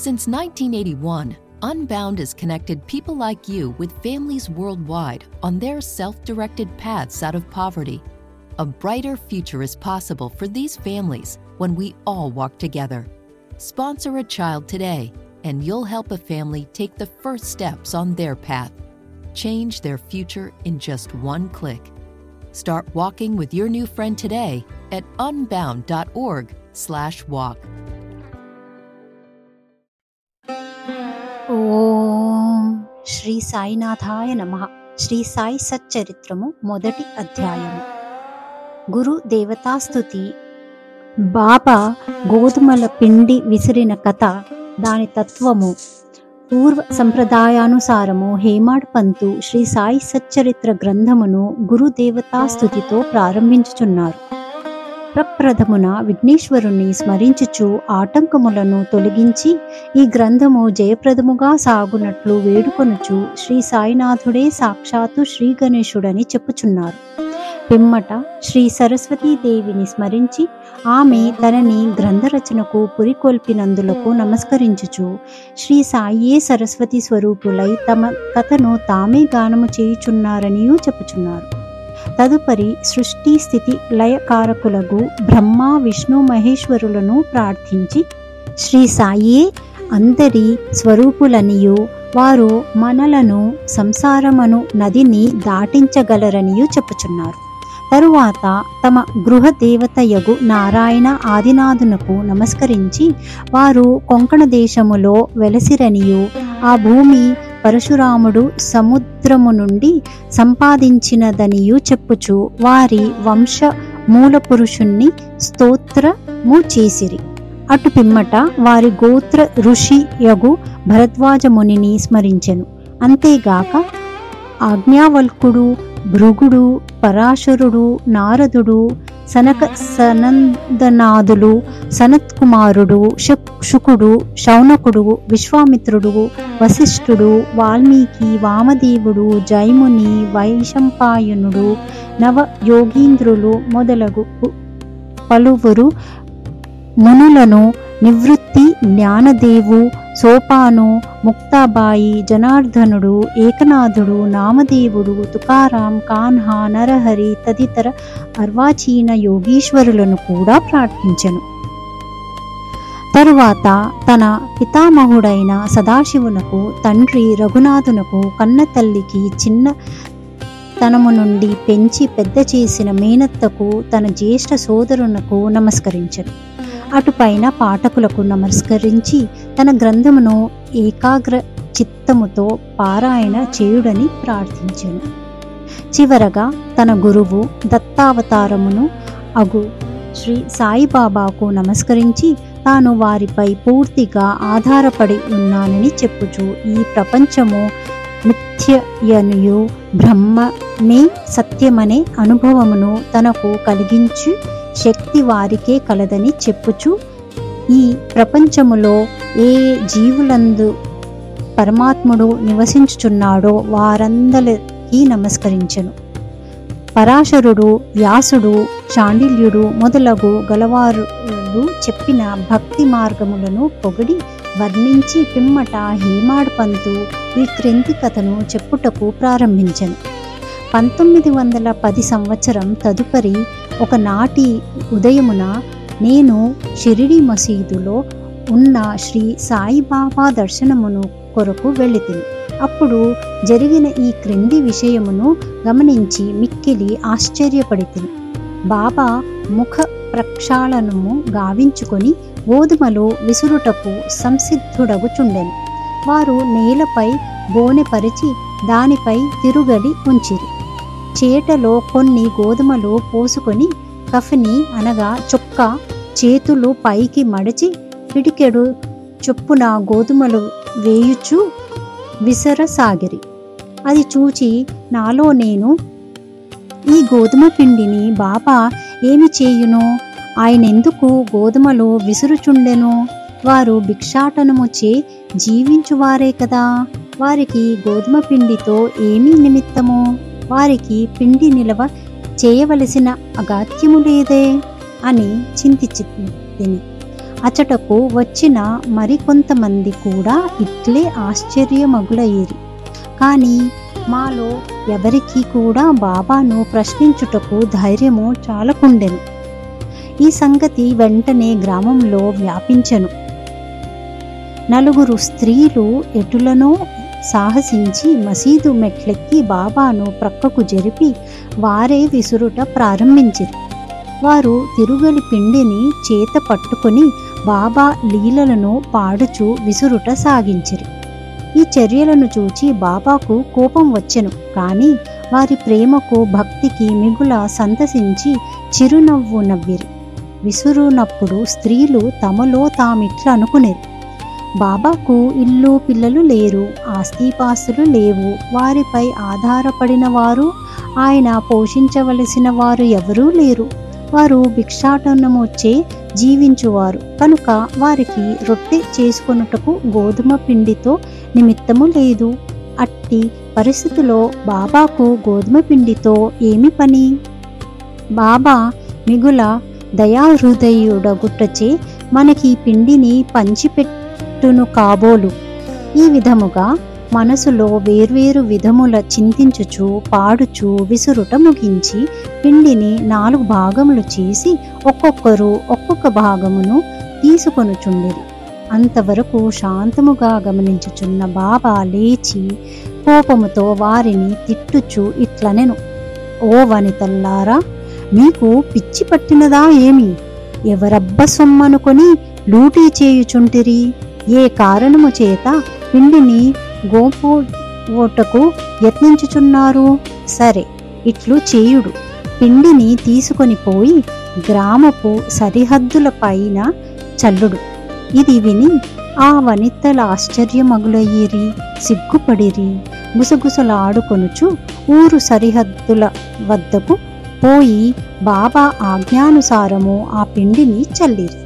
Since 1981, Unbound has connected people like you with families worldwide on their self-directed paths out of poverty. A brighter future is possible for these families when we all walk together. Sponsor a child today, and you'll help a family take the first steps on their path. Change their future in just one click. Start walking with your new friend today at unbound.org/walk. ఓం శ్రీ సాయినాథాయ నమః. శ్రీ సాయి సచ్చరిత్రము మొదటి అధ్యాయము. గురు దేవతాస్తుతి. బాబా గోధుమల పిండి విసిరిన కథ, దాని తత్వము. పూర్వ సంప్రదాయానుసారము హేమాడ్ పంతు శ్రీ సాయి సచ్చరిత్ర గ్రంథమును గురు దేవతాస్తుతితో ప్రారంభించుచున్నారు. ప్రప్రథమున విఘ్నేశ్వరుణ్ణి స్మరించుచు ఆటంకములను తొలగించి ఈ గ్రంథము జయప్రదముగా సాగునట్లు వేడుకొనుచు శ్రీ సాయినాథుడే సాక్షాత్తు శ్రీ గణేశుడని చెప్పుచున్నారు. పిమ్మట శ్రీ సరస్వతీదేవిని స్మరించి ఆమె తనని గ్రంథరచనకు పురికొల్పినందులకు నమస్కరించుచు శ్రీ సాయియే సరస్వతి స్వరూపులై తమ కథను తామే గానము చేయుచున్నారనియూ చెప్పుచున్నారు. తదుపరి సృష్టి స్థితి లయకారకులకు బ్రహ్మ విష్ణు మహేశ్వరులను ప్రార్థించి శ్రీ సాయియే అందరి స్వరూపులనియు వారు మనలను సంసారమను నదిని దాటించగలరనియూ చెప్పుచున్నారు. తరువాత తమ గృహ దేవతయగు నారాయణ ఆదినాథునకు నమస్కరించి వారు కొంకణ దేశములో వెలసిరనియు ఆ భూమి పరశురాముడు సముద్రము నుండి సంపాదించినదనియు చెప్పుచు వారి వంశ మూల పురుషుణ్ణి స్తోత్రము చేసిరి. అటు పిమ్మట వారి గోత్ర ఋషి యగు భరద్వాజ మునిని స్మరించెను. అంతేగాక ఆజ్ఞావల్కుడు, భృగుడు, పరాశరుడు, నారదుడు, సనక సనందనాథులు, సనత్కుమారుడు, శుకుడు, శౌనకుడు, విశ్వామిత్రుడు, వశిష్ఠుడు, వాల్మీకి, వామదేవుడు, జైముని, వైశంపాయనుడు, నవ యోగీంద్రులు మొదలగు పలువురు మునులను, నివృత్తి, జ్ఞానదేవు, సోపాను, ముక్తాబాయి, జనార్దనుడు, ఏకనాథుడు, నామదేవుడు, తుకారాం, కాన్హా, నరహరి తదితర అర్వాచీన యోగీశ్వరులను కూడా ప్రార్థించెను. తరువాత తన పితామహుడైన సదాశివునకు, తండ్రి రఘునాథునకు, కన్న తల్లికి చిన్న తనము నుండి పెంచి పెద్ద చేసిన మేనత్తకు, తన జ్యేష్ఠ సోదరునకు నమస్కరించెను. అటుపైన పాఠకులకు నమస్కరించి తన గ్రంథమును ఏకాగ్ర చిత్తముతో పారాయణ చేయుడని ప్రార్థించెను. చివరగా తన గురువు దత్తావతారమును అగు శ్రీ సాయిబాబాకు నమస్కరించి తాను వారిపై పూర్తిగా ఆధారపడి ఉన్నానని చెప్పుచు ఈ ప్రపంచము మిథ్యయనియు బ్రహ్మమే సత్యమనే అనుభవమును తనకు కలిగించి శక్తి వారికే కలదని చెప్పుచు ఈ ప్రపంచములో ఏ జీవులందు పరమాత్ముడు నివసించుచున్నాడో వారందరికీ నమస్కరించెను. పరాశరుడు, వ్యాసుడు, చాండిల్యుడు మొదలగు గలవారు చెప్పిన భక్తి మార్గములను పొగిడి వర్ణించి పిమ్మట హేమాడ్ పంతు ఈ క్రింది కథను చెప్పుటకు ప్రారంభించెను. 1910 సంవత్సరం తదుపరి ఒకనాటి ఉదయమున నేను షిరిడి మసీదులో ఉన్న శ్రీ సాయిబాబా దర్శనమును కొరకు వెళ్ళితిని. అప్పుడు జరిగిన ఈ క్రింది విషయమును గమనించి మిక్కిలి ఆశ్చర్యపడితిని. బాబా ముఖ ప్రక్షాళనము గావించుకొని గోధుమలు విసురుటకు సంసిద్ధుడగుచుండెను. వారు నేలపై బోనెపరిచి దానిపై తిరుగడి ఉంచిరి. చేటలో కొన్ని గోధుమలు పోసుకొని కఫిని అనగా చొక్క చేతులు పైకి మడిచి పిడికెడు చొప్పున గోధుమలు వేయుచు విసరసాగిరి. అది చూచి నాలో నేను, ఈ గోధుమ పిండిని బాబా ఏమి చేయును? ఆయనెందుకు గోధుమలు విసురుచుండెను? వారు భిక్షాటనముచే జీవించువారే కదా, వారికి గోధుమ పిండితో ఏమీ నిమిత్తము? వారికి పిండి నిలవ చేయవలసిన అగాత్యము లేదే అని చింతించితిని. అచటకు వచ్చిన మరికొంతమంది కూడా ఇట్లే ఆశ్చర్యమగులయ్యిరి. కానీ మాలో ఎవరికి కూడా బాబాను ప్రశ్నించుటకు ధైర్యము చాలకుండెను. ఈ సంగతి వెంటనే గ్రామంలో వ్యాపించెను. 4 స్త్రీలు ఎటులనో సాహసించి మసీదు మెట్లెక్కి బాబాను ప్రక్కకు జరిపి వారే విసురుట ప్రారంభించిరి. వారు తిరుగలి పిండిని చేత పట్టుకొని బాబా లీలలను పాడుచు విసురుట సాగించిరి. ఈ చర్యలను చూచి బాబాకు కోపం వచ్చెను. కానీ వారి ప్రేమకు భక్తికి మిగుల సంతసించి చిరునవ్వు నవ్విరి. విసురునప్పుడు స్త్రీలు తమలో తామిట్లా అనుకునేరు, బాబాకు ఇల్లు పిల్లలు లేరు, ఆస్తిపాస్తులు లేవు, వారిపై ఆధారపడిన వారు, ఆయన పోషించవలసిన వారు ఎవరూ లేరు, వారు భిక్షాటనమొచ్చే జీవించువారు కనుక వారికి రొట్టె చేసుకొనుటకు గోధుమ పిండితో నిమిత్తము లేదు. అట్టి పరిస్థితిలో బాబాకు గోధుమ పిండితో ఏమి పని? బాబా మిగుల దయాహృదయుడగుట్టచే మనకి పిండిని పంచిపెట్టును కాబోలు. ఈ విధముగా మనసులో వేర్వేరు విధముల చింతించుచు పాడుచు విసురుట ముగించి పిండిని 4 భాగములు చేసి ఒక్కొక్కరు ఒక్కొక్క భాగమును తీసుకొనుచుండిరి. అంతవరకు శాంతముగా గమనించుచున్న బాబా లేచి కోపముతో వారిని తిట్టుచు ఇట్లనెను, ఓ వనితల్లారా, మీకు పిచ్చి పట్టినదా ఏమి? ఎవరబ్బ సొమ్మనుకొని లూటీ చేయుచుంటిరి? ఏ కారణము చేత పిండిని గోపోటకు యత్నించుచున్నారు? సరే, ఇట్లు చేయుడు, పిండిని తీసుకొని పోయి గ్రామపు సరిహద్దుల పైన చల్లుడు. ఇది విని ఆ వనితల ఆశ్చర్యమగులయ్యిరి, సిగ్గుపడిరి. గుసగుసలాడుకొనుచు ఊరు సరిహద్దుల వద్దకు పోయి బాబా ఆజ్ఞానుసారము ఆ పిండిని చల్లిరి.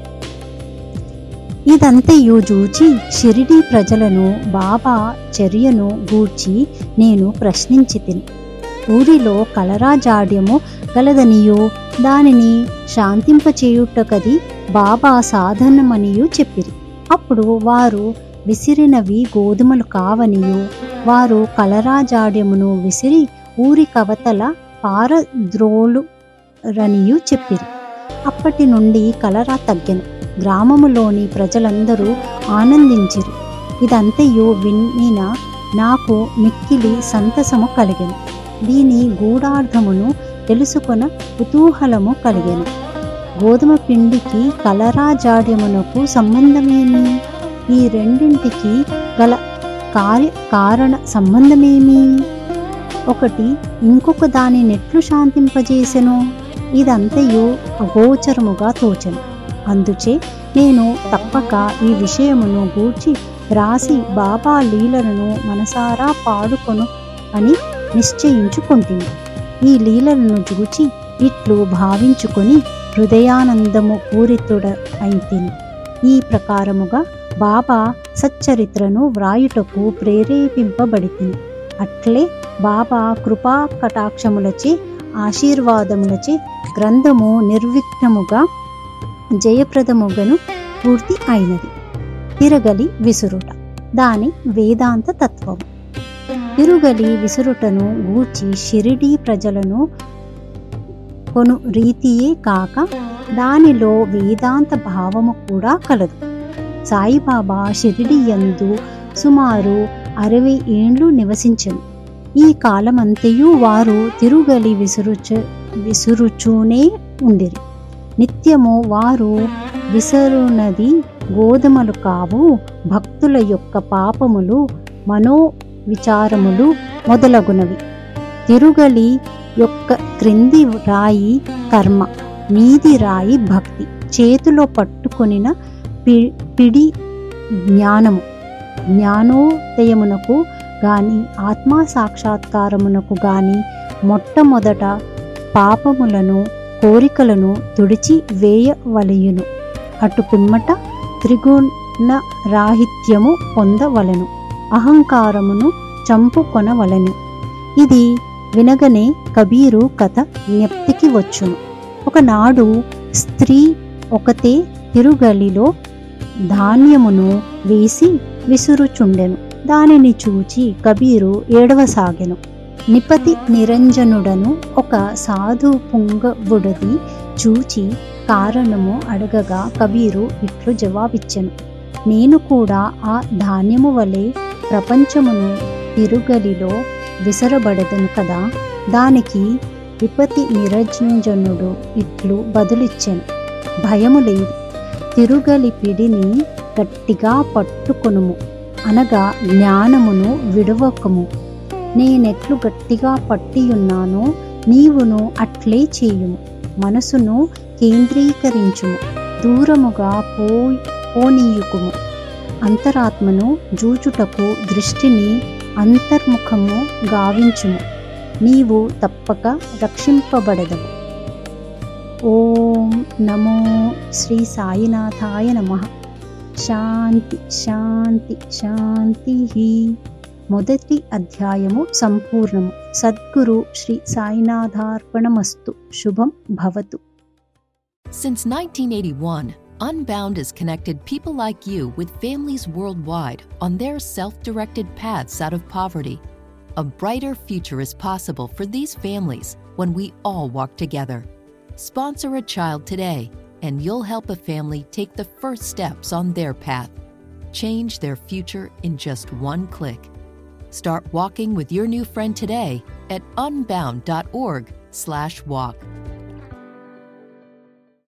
ఇదంతయు చూచి షిరిడీ ప్రజలను బాబా చర్యను గూర్చి నేను ప్రశ్నించితిని. ఊరిలో కలరా జాడ్యము గలదనియు దానిని శాంతింపచేయుటకది బాబా సాధనమనియు చెప్పిరి. అప్పుడు వారు విసిరినవి గోధుమలు కావనియు వారు కలరా జాడ్యమును విసిరి ఊరి కవతల పారద్రోలురనియు చెప్పిరి. అప్పటి నుండి కలరా తగ్గెను. గ్రామములోని ప్రజలందరూ ఆనందించిరి. ఇదంతయు వినిన నాకు మిక్కిలి సంతసము కలిగెను. దీని గూఢార్థమును తెలుసుకొన కుతూహలము కలిగెను. గోధుమ పిండికి కలరా జాడ్యమునకు సంబంధమేమి? ఈ రెండింటికి గల కారణ సంబంధమేమి? ఒకటి ఇంకొక దాని నెట్లు శాంతింపజేసెను? ఇదంతయు అగోచరముగా తోచెను. అందుచే నేను తప్పక ఈ విషయమును గూర్చి వ్రాసి బాబా లీలలను మనసారా పాడుకొను అని నిశ్చయించుకుంటుని. ఈ లీలలను చూచి ఇట్లు భావించుకొని హృదయానందము పూరితుడైతిని. ఈ ప్రకారముగా బాబా సచ్చరిత్రను వ్రాయుటకు ప్రేరేపింపబడితిని. అట్లే బాబా కృపా కటాక్షములచే ఆశీర్వాదములచే గ్రంథము నిర్విఘ్నముగా జయప్రదముగను పూర్తి అయినది. తిరగలి విసురుట, దాని వేదాంత తత్వము. తిరుగలి విసురుటను గూర్చి షిరిడీ ప్రజలను కొను రీతియే కాక దానిలో వేదాంత భావము కూడా కలదు. సాయిబాబా షిరిడీ యందు సుమారు 60 ఏండ్లు నివసించెను. ఈ కాలమంతయు వారు తిరుగలి విసురుచూనే ఉండిరి. నిత్యము వారు విసరునది గోధుమలు కావు, భక్తుల యొక్క పాపములు, మనోవిచారములు మొదలగునవి. తిరుగలి యొక్క క్రింది రాయి కర్మ, మీది రాయి భక్తి. చేతిలో పట్టుకొనిన పిడి జ్ఞానము. జ్ఞానోదయమునకు గాని ఆత్మా సాక్షాత్కారమునకు గాని మొట్టమొదట పాపములను కోరికలను తుడిచి వేయవలయును. అటు పిమ్మట త్రిగుణ రాహిత్యము పొందవలెను. అహంకారమును చంపుకొనవలెను. ఇది వినగనే కబీరు కథ జ్ఞప్తికి వచ్చును. ఒకనాడు స్త్రీ ఒకతే తిరుగలిలో ధాన్యమును వేసి విసురుచుండెను. దానిని చూచి కబీరు ఏడవసాగెను. నిపతి నిరంజనుడను ఒక సాధు పుంగవుడది చూచి కారణము అడగగా కబీరు ఇట్లు జవాబిచ్చెను. నేను కూడా ఆ ధాన్యము వలె ప్రపంచమును తిరుగలిలో విసరబడెదను కదా. దానికి విపతి నిరంజనుడు ఇట్లు బదులిచ్చెను. భయము లేదు, తిరుగలి పిడిని గట్టిగా పట్టుకొనుము, అనగా జ్ఞానమును విడవకము. నేనెట్లు గట్టిగా పట్టియున్నానో నీవును అట్లే చేయుము. మనసును కేంద్రీకరించుము, దూరముగా పోనీయుకుము. అంతరాత్మను జూచుటకు దృష్టిని అంతర్ముఖము గావించుము. నీవు తప్పక రక్షింపబడదవు. ఓం నమో శ్రీ సాయినాథాయ నమః. శాంతి శాంతి శాంతి. మొదటి అధ్యాయము సంపూర్ణము. సద్గురు శ్రీ సాయినాథార్పణమస్తు. శుభం భవతు. Since 1981, Unbound has connected people like you with families worldwide on their self-directed paths out of poverty. A brighter future is possible for these families when we all walk together. Sponsor a child today, and you'll help a family take the first steps on their path. Change their future in just one click. Start walking with your new friend today at unbound.org/walk.